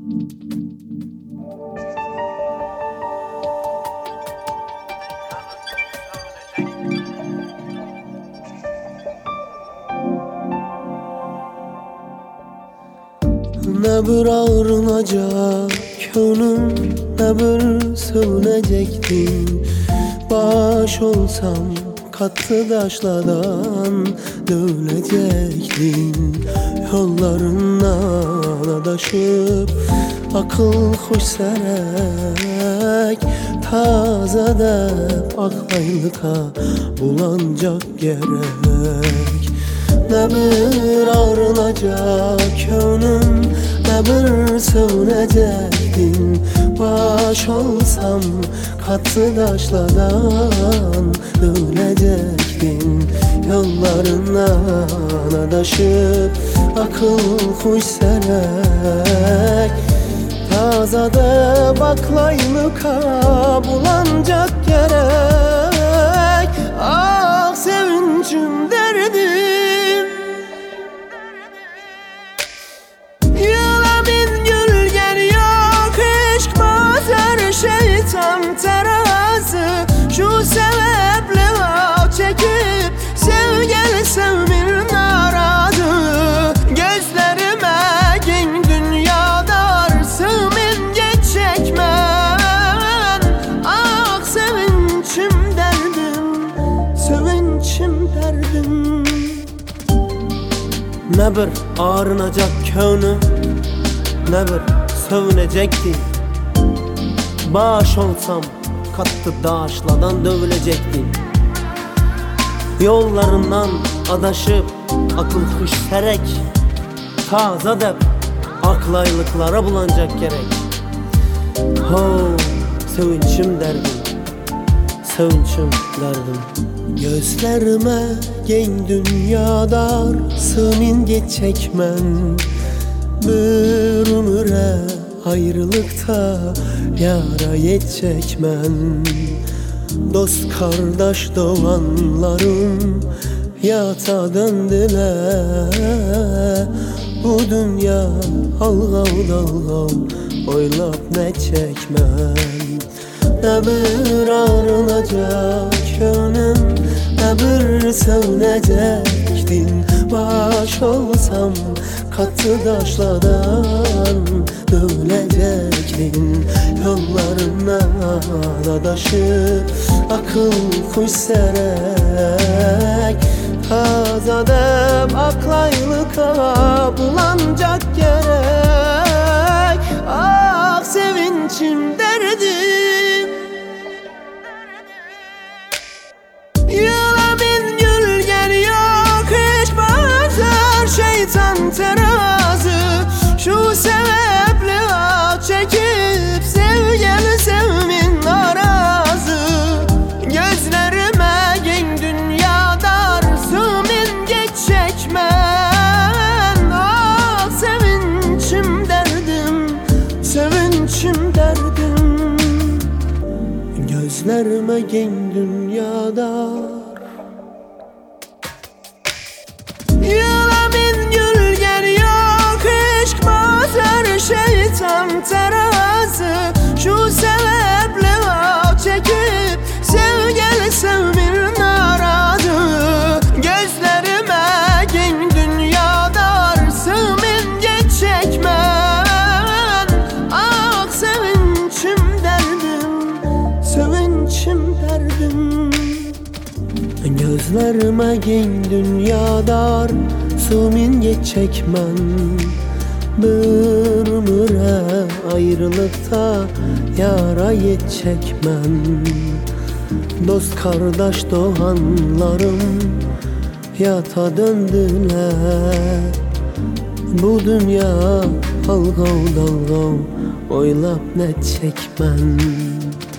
Ne bir ağrınacak könlüm, ne bir sövünecektin. Baş olsam katlı taşlardan dövülecektin. Yollarından adaşıp akıl hoş serek, taze de aklaylıka bulanacak gerek. Ne bir ağrınacak könlüm, ne bir sövünecektin. Baş olsam katlı taşlardan dövülecektin. Yollarından adaşıp akıl hoş serek, tazada baklaylıka bulanacak gerek. Ah sevincim derdim, yalamin gülgen yok, aşk bazer şeytan terazı. Şu sebeple vav çekip sevgili sevmin aradı. Gözlerime gen dünyadar sığmin geçecek men. Ah sevinçim derdim, sevinçim derdim. Ne bir ağrınacak könlüm, ne bir sövünecektin. Baş olsam katlı daşlardan dövülecektin. Yollarından adaşıp akıl kuş serek, taze dep aklaylıklara bulanacak gerek. Ho sevinçim derdim, sevinçim derdim. Gözlerime gen dünyadar sığmin geçecek men. Bir ömüre ayrılıkta yara yetecek men. Dost kardeş doğanlarım yata döndüler. Bu dünya algav dalgav oylap ne çekmem. Ne bir ağrınacak könlüm, ne bir sövünecektin. Baş olsam katı taşlardan dövülecektin. Yollarından adaşıp akıl kuş serek, tazada aklaylıka bulanacak gerek. Ah sevinçim derdim, yalamin gülgen yok, aşk bazer şeytan terazı. Şu sebeple vav çekip sevgili sevmin arazı. Gözlerime gen dünyadar sığmin geçecek men. Ah sevinçim derdim, sevinçim derdim. Gözlerime gen dünyadar, yalamin gülgen yok, aşk bazer şeytan terazı. Şu sebeple vav çekip sevgili sevmin aradı. Gözlerime gen dünyadar sığmin geçecek men. Ah sevinçim derdim, sevinçim derdim. Gözlerime gen dünyadar sığmin geçecek men. Bir ömüre ayrılıkta yara yetecek men. Dost kardeş doğanlarım yata döndüler. Bu dünya algav dalgav oylap ne çekmen.